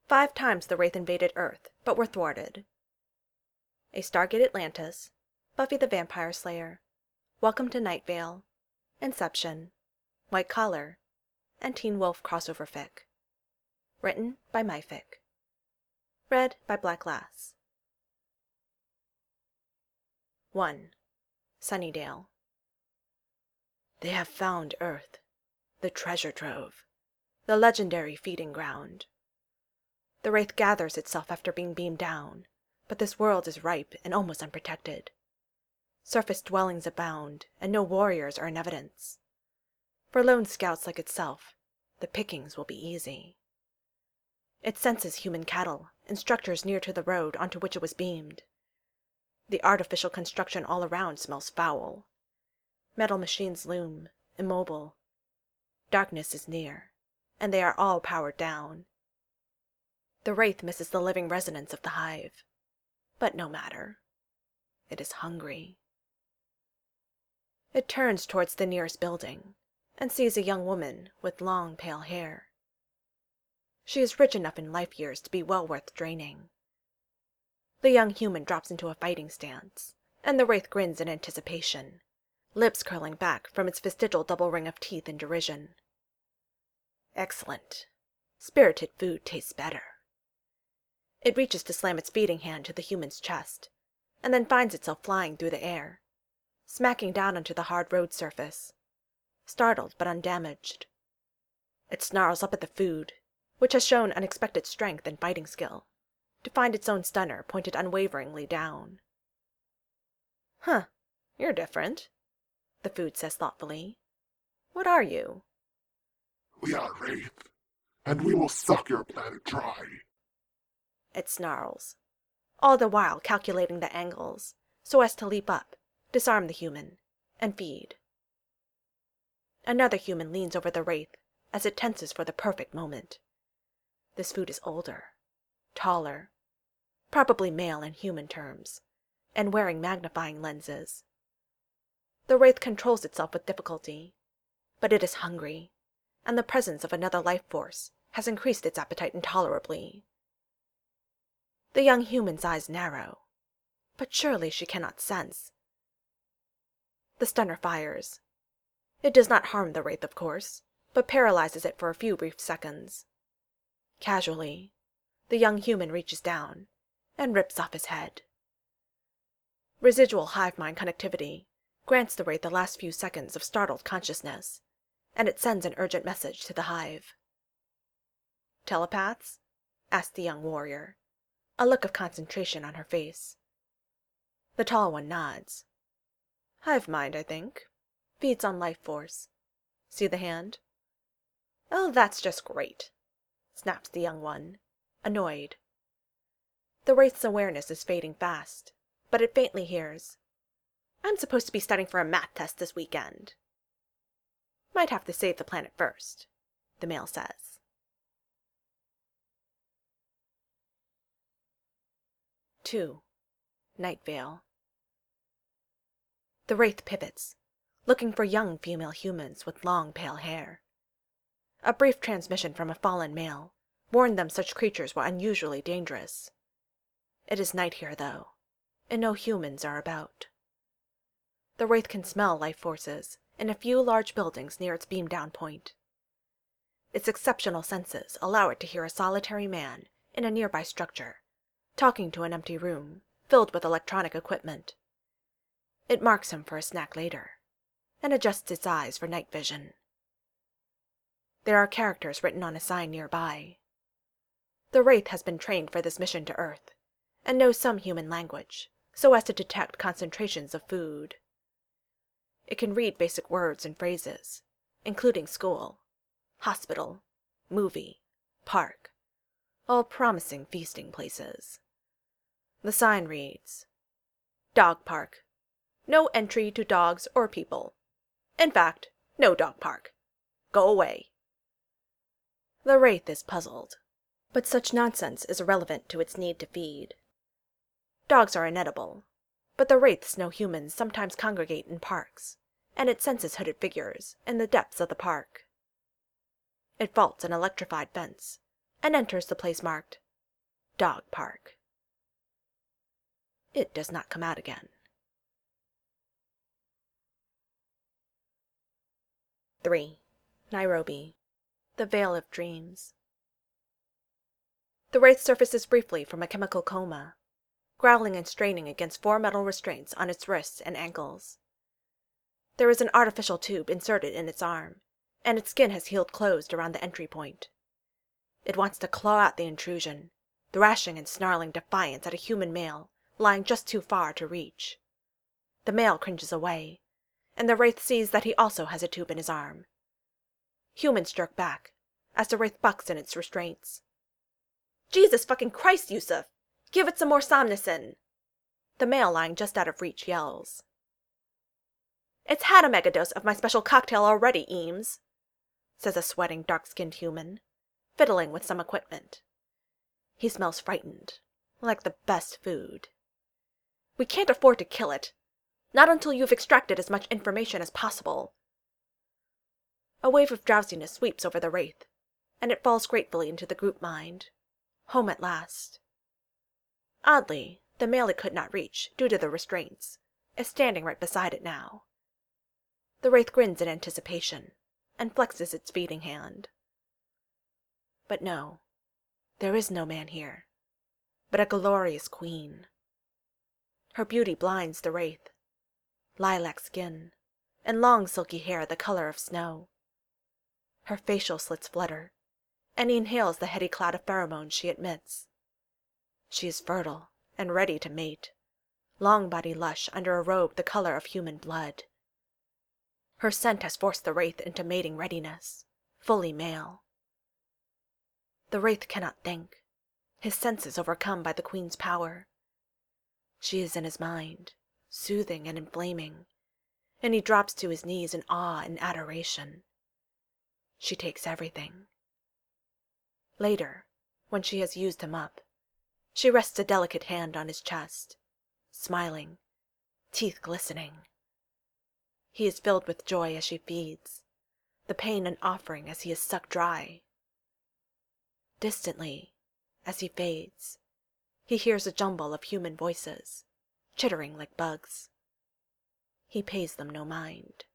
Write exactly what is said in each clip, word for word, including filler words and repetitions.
Five times the Wraith invaded Earth, but were thwarted. A Stargate Atlantis, Buffy the Vampire Slayer, Welcome to Night Vale, Inception, White Collar, and Teen Wolf crossover fic. Written by MyFic. Read by Black Lass. one. Sunnydale. They have found Earth, the treasure trove, the legendary feeding ground. The Wraith gathers itself after being beamed down, but this world is ripe and almost unprotected. Surface dwellings abound, and no warriors are in evidence. For lone scouts like itself, the pickings will be easy. It senses human cattle and structures near to the road onto which it was beamed. The artificial construction all around smells foul. Metal machines loom, immobile. Darkness is near, and they are all powered down. The Wraith misses the living resonance of the hive. But no matter. It is hungry. It turns towards the nearest building, and sees a young woman with long, pale hair. She is rich enough in life years to be well worth draining. The young human drops into a fighting stance, and the Wraith grins in anticipation, lips curling back from its vestigial double ring of teeth in derision. Excellent. Spirited food tastes better. It reaches to slam its feeding hand to the human's chest, and then finds itself flying through the air, smacking down onto the hard road surface, startled but undamaged. It snarls up at the food, which has shown unexpected strength and fighting skill, to find its own stunner pointed unwaveringly down. Huh, you're different, the food says thoughtfully. What are you? We are Wraith, and we will suck your planet dry. It snarls, all the while calculating the angles, so as to leap up, disarm the human, and feed. Another human leans over the Wraith as it tenses for the perfect moment. This food is older, taller, probably male in human terms, and wearing magnifying lenses. The Wraith controls itself with difficulty, but it is hungry, and the presence of another life force has increased its appetite intolerably. The young human's eyes narrow, but surely she cannot sense. The stunner fires. It does not harm the Wraith, of course, but paralyzes it for a few brief seconds. Casually, the young human reaches down and rips off his head. Residual hive mind connectivity grants the Wraith the last few seconds of startled consciousness, and it sends an urgent message to the hive. Telepaths? Asked the young warrior, a look of concentration on her face. The tall one nods. Hive mind, I think. Feeds on life force. See the hand? Oh, that's just great, snaps the young one, annoyed. The Wraith's awareness is fading fast, but it faintly hears. I'm supposed to be studying for a math test this weekend. Might have to save the planet first, the male says. two. Night Vale. The Wraith pivots, looking for young female humans with long pale hair. A brief transmission from a fallen male warned them such creatures were unusually dangerous. It is night here, though, and no humans are about. The Wraith can smell life forces in a few large buildings near its beam-down point. Its exceptional senses allow it to hear a solitary man in a nearby structure, talking to an empty room filled with electronic equipment. It marks him for a snack later, and adjusts its eyes for night vision. There are characters written on a sign nearby. The Wraith has been trained for this mission to Earth, and knows some human language, so as to detect concentrations of food. It can read basic words and phrases, including school, hospital, movie, park, all promising feasting places. The sign reads, Dog Park. No entry to dogs or people. In fact, no dog park. Go away. The Wraith is puzzled, but such nonsense is irrelevant to its need to feed. Dogs are inedible, but the Wraiths know humans sometimes congregate in parks, and it senses hooded figures in the depths of the park. It vaults an electrified fence, and enters the place marked Dog Park. It does not come out again. three. Nairobi. The Vale of Dreams. The Wraith surfaces briefly from a chemical coma, growling and straining against four metal restraints on its wrists and ankles. There is an artificial tube inserted in its arm, and its skin has healed closed around the entry point. It wants to claw out the intrusion, thrashing and snarling defiance at a human male lying just too far to reach. The male cringes away, and the Wraith sees that he also has a tube in his arm. Humans jerk back, as the Wraith bucks in its restraints. "Jesus fucking Christ, Yusuf! Give it some more Somnocin!" The male lying just out of reach yells. "It's had a megadose of my special cocktail already, Eames," says a sweating, dark-skinned human, fiddling with some equipment. He smells frightened, like the best food. "We can't afford to kill it. Not until you've extracted as much information as possible." A wave of drowsiness sweeps over the Wraith, and it falls gratefully into the group mind. Home at last. Oddly, the male it could not reach, due to the restraints, is standing right beside it now. The Wraith grins in anticipation, and flexes its feeding hand. But no, there is no man here, but a glorious queen. Her beauty blinds the Wraith. Lilac skin, and long silky hair the color of snow. Her facial slits flutter, and he inhales the heady cloud of pheromones she emits. She is fertile and ready to mate, long body lush under a robe the color of human blood. Her scent has forced the Wraith into mating readiness, fully male. The Wraith cannot think, his senses overcome by the queen's power. She is in his mind, soothing and inflaming, and he drops to his knees in awe and adoration. She takes everything. Later, when she has used him up, she rests a delicate hand on his chest, smiling, teeth glistening. He is filled with joy as she feeds, the pain an offering as he is sucked dry. Distantly, as he fades, he hears a jumble of human voices, chittering like bugs. He pays them no mind.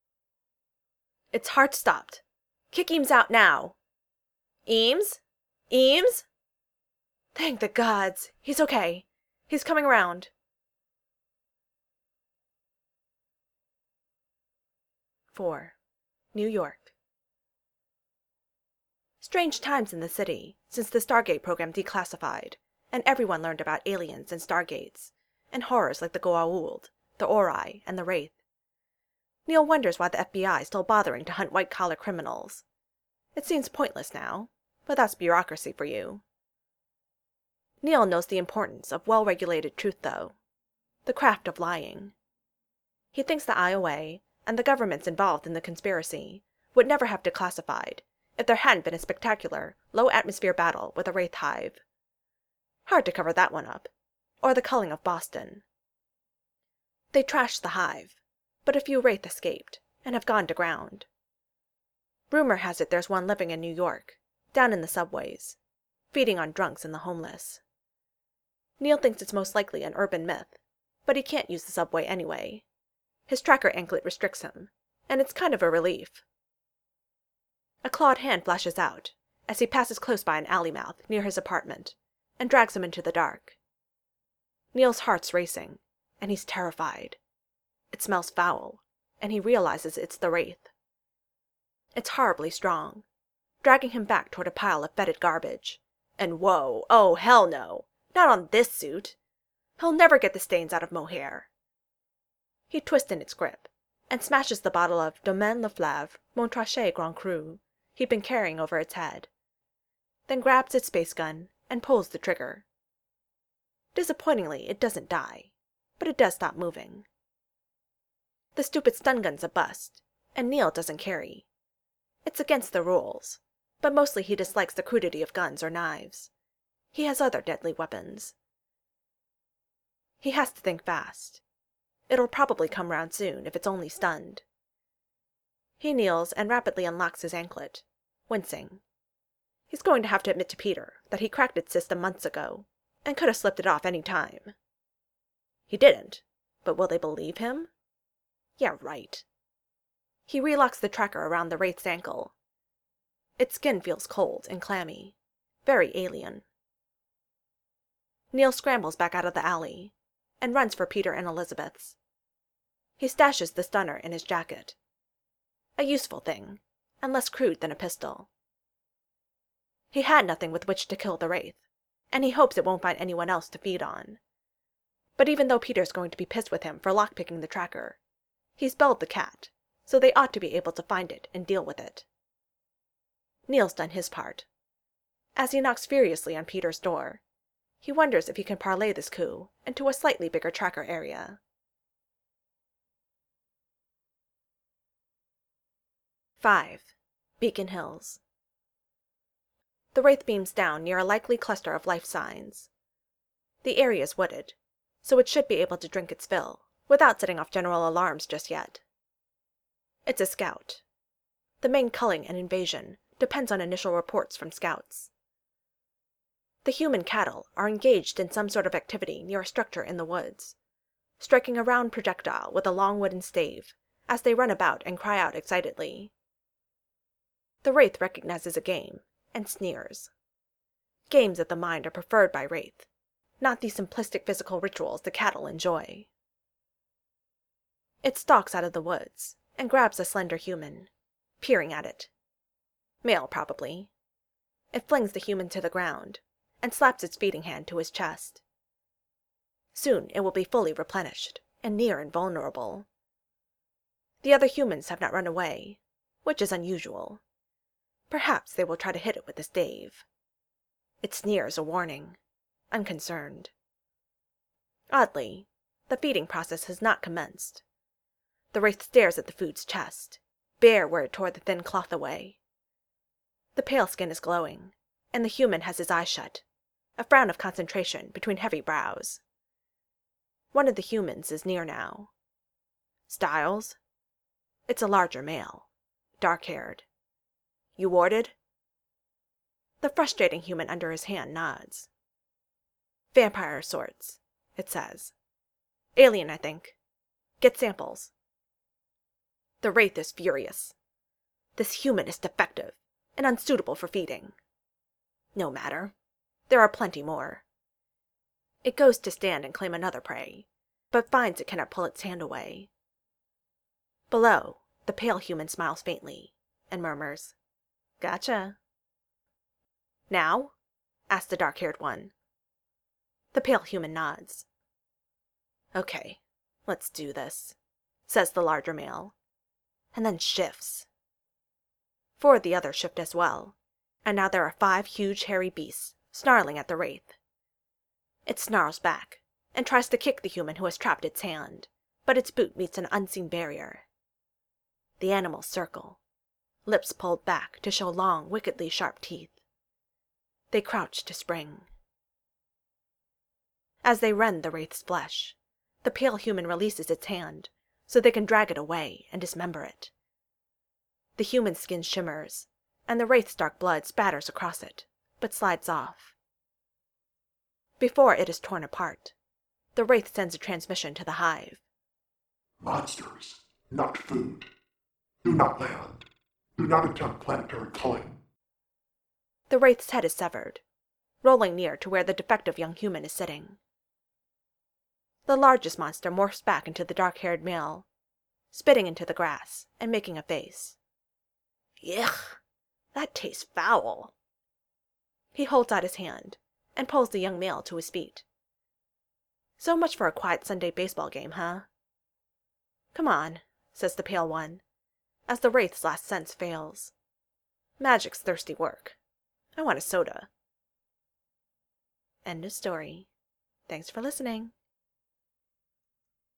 "It's heart stopped. Kick Eames out now. Eames? Eames? Thank the gods. He's okay. He's coming around." four. New York. Strange times in the city, since the Stargate program declassified, and everyone learned about aliens and Stargates, and horrors like the Goa'uld, the Ori, and the Wraith. Neil wonders why the F B I is still bothering to hunt white-collar criminals. It seems pointless now, but that's bureaucracy for you. Neil knows the importance of well-regulated truth, though. The craft of lying. He thinks the I O A, and the governments involved in the conspiracy, would never have declassified if there hadn't been a spectacular, low-atmosphere battle with a Wraith hive. Hard to cover that one up, or the culling of Boston. They trashed the hive, but a few Wraith escaped, and have gone to ground. Rumor has it there's one living in New York, down in the subways, feeding on drunks and the homeless. Neil thinks it's most likely an urban myth, but he can't use the subway anyway. His tracker anklet restricts him, and it's kind of a relief. A clawed hand flashes out as he passes close by an alley mouth near his apartment and drags him into the dark. Neil's heart's racing, and he's terrified. It smells foul, and he realizes it's the Wraith. It's horribly strong, dragging him back toward a pile of fetid garbage. And whoa, oh hell no, not on this suit. He'll never get the stains out of mohair. He twists in its grip, and smashes the bottle of Domaine Leflaive Montrachet Grand Cru he'd been carrying over its head, then grabs its space gun and pulls the trigger. Disappointingly, it doesn't die, but it does stop moving. The stupid stun gun's a bust, and Neil doesn't carry. It's against the rules, but mostly he dislikes the crudity of guns or knives. He has other deadly weapons. He has to think fast. It'll probably come round soon if it's only stunned. He kneels and rapidly unlocks his anklet, wincing. He's going to have to admit to Peter that he cracked its system months ago, and could have slipped it off any time. He didn't, but will they believe him? Yeah, right. He relocks the tracker around the wraith's ankle. Its skin feels cold and clammy, very alien. Neil scrambles back out of the alley, and runs for Peter and Elizabeth's. He stashes the stunner in his jacket. A useful thing, and less crude than a pistol. He had nothing with which to kill the wraith, and he hopes it won't find anyone else to feed on. But even though Peter's going to be pissed with him for lockpicking the tracker, he's belled the cat, so they ought to be able to find it and deal with it. Neil's done his part. As he knocks furiously on Peter's door, he wonders if he can parlay this coup into a slightly bigger tracker area. five. Beacon Hills. The wraith beams down near a likely cluster of life signs. The area is wooded, so it should be able to drink its fill, without setting off general alarms just yet. It's a scout. The main culling and invasion depends on initial reports from scouts. The human cattle are engaged in some sort of activity near a structure in the woods, striking a round projectile with a long wooden stave as they run about and cry out excitedly. The wraith recognizes a game and sneers. Games of the mind are preferred by wraith, not the simplistic physical rituals the cattle enjoy. It stalks out of the woods and grabs a slender human, peering at it. Male, probably. It flings the human to the ground and slaps its feeding hand to his chest. Soon it will be fully replenished and near invulnerable. The other humans have not run away, which is unusual. Perhaps they will try to hit it with the stave. It sneers a warning, unconcerned. Oddly, the feeding process has not commenced. The wraith stares at the food's chest, bare where it tore the thin cloth away. The pale skin is glowing, and the human has his eyes shut, a frown of concentration between heavy brows. One of the humans is near now. Styles? It's a larger male, dark-haired. You warded? The frustrating human under his hand nods. Vampire of sorts, it says. Alien, I think. Get samples. The wraith is furious. This human is defective and unsuitable for feeding. No matter. There are plenty more. It goes to stand and claim another prey, but finds it cannot pull its hand away. Below, the pale human smiles faintly and murmurs, "Gotcha." Now? asks the dark-haired one. The pale human nods. Okay, let's do this, says the larger male, and then shifts. Four of the others shift as well, and now there are five huge hairy beasts snarling at the wraith. It snarls back and tries to kick the human who has trapped its hand, but its boot meets an unseen barrier. The animals circle, lips pulled back to show long, wickedly sharp teeth. They crouch to spring. As they rend the wraith's flesh, the pale human releases its hand so they can drag it away and dismember it. The human skin shimmers, and the wraith's dark blood spatters across it, but slides off. Before it is torn apart, the wraith sends a transmission to the hive. Monsters, not food. Do not land. Do not attempt planetary culling. The wraith's head is severed, rolling near to where the defective young human is sitting. The largest monster morphs back into the dark-haired male, spitting into the grass and making a face. Yuck, that tastes foul. He holds out his hand and pulls the young male to his feet. So much for a quiet Sunday baseball game, huh? Come on, says the pale one, as the wraith's last sense fails. Magic's thirsty work. I want a soda. End of story. Thanks for listening.